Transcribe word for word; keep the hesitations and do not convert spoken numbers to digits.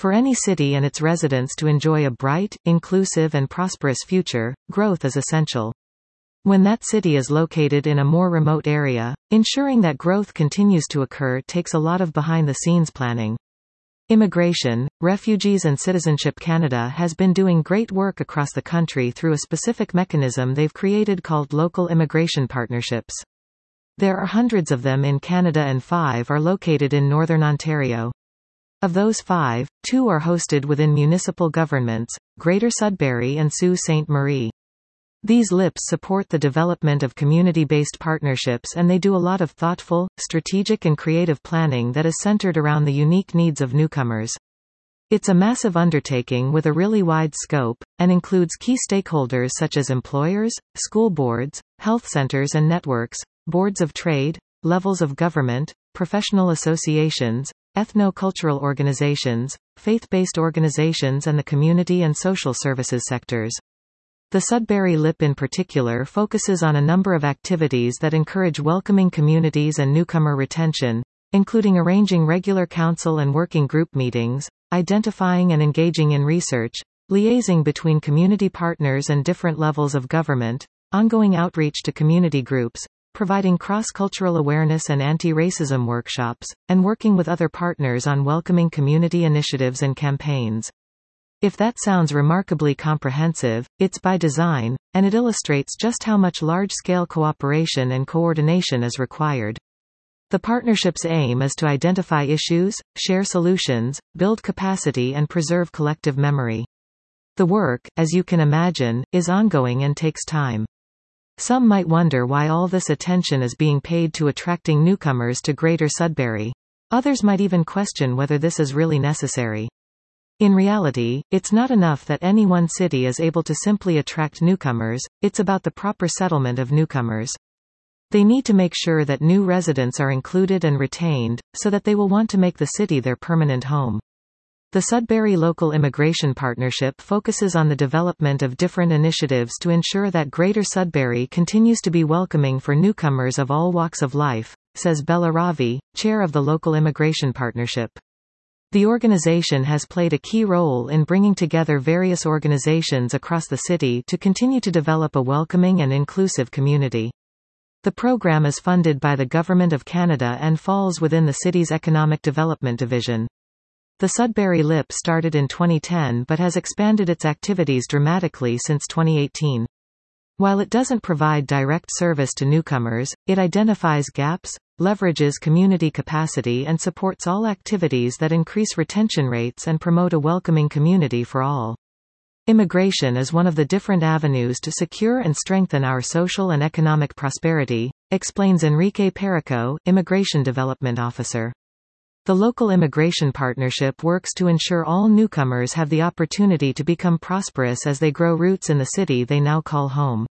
For any city and its residents to enjoy a bright, inclusive and prosperous future, growth is essential. When that city is located in a more remote area, ensuring that growth continues to occur takes a lot of behind-the-scenes planning. Immigration, Refugees and Citizenship Canada has been doing great work across the country through a specific mechanism they've created called Local Immigration Partnerships. There are hundreds of them in Canada and five are located in Northern Ontario. Of those five, two are hosted within municipal governments, Greater Sudbury and Sault Ste. Marie. These L I Ps support the development of community-based partnerships, and they do a lot of thoughtful, strategic and creative planning that is centered around the unique needs of newcomers. It's a massive undertaking with a really wide scope, and includes key stakeholders such as employers, school boards, health centers and networks, boards of trade, levels of government, professional associations, ethno-cultural organizations, faith-based organizations and the community and social services sectors. The Sudbury L I P in particular focuses on a number of activities that encourage welcoming communities and newcomer retention, including arranging regular council and working group meetings, identifying and engaging in research, liaising between community partners and different levels of government, ongoing outreach to community groups, providing cross-cultural awareness and anti-racism workshops, and working with other partners on welcoming community initiatives and campaigns. If that sounds remarkably comprehensive, it's by design, and it illustrates just how much large-scale cooperation and coordination is required. The partnership's aim is to identify issues, share solutions, build capacity and preserve collective memory. The work, as you can imagine, is ongoing and takes time. Some might wonder why all this attention is being paid to attracting newcomers to Greater Sudbury. Others might even question whether this is really necessary. In reality, it's not enough that any one city is able to simply attract newcomers, it's about the proper settlement of newcomers. They need to make sure that new residents are included and retained, so that they will want to make the city their permanent home. The Sudbury Local Immigration Partnership focuses on the development of different initiatives to ensure that Greater Sudbury continues to be welcoming for newcomers of all walks of life, says Bella Ravi, chair of the Local Immigration Partnership. The organization has played a key role in bringing together various organizations across the city to continue to develop a welcoming and inclusive community. The program is funded by the Government of Canada and falls within the city's Economic Development Division. The Sudbury L I P started in twenty ten but has expanded its activities dramatically since twenty eighteen. While it doesn't provide direct service to newcomers, it identifies gaps, leverages community capacity and supports all activities that increase retention rates and promote a welcoming community for all. Immigration is one of the different avenues to secure and strengthen our social and economic prosperity, explains Enrique Perico, Immigration Development Officer. The Local Immigration Partnership works to ensure all newcomers have the opportunity to become prosperous as they grow roots in the city they now call home.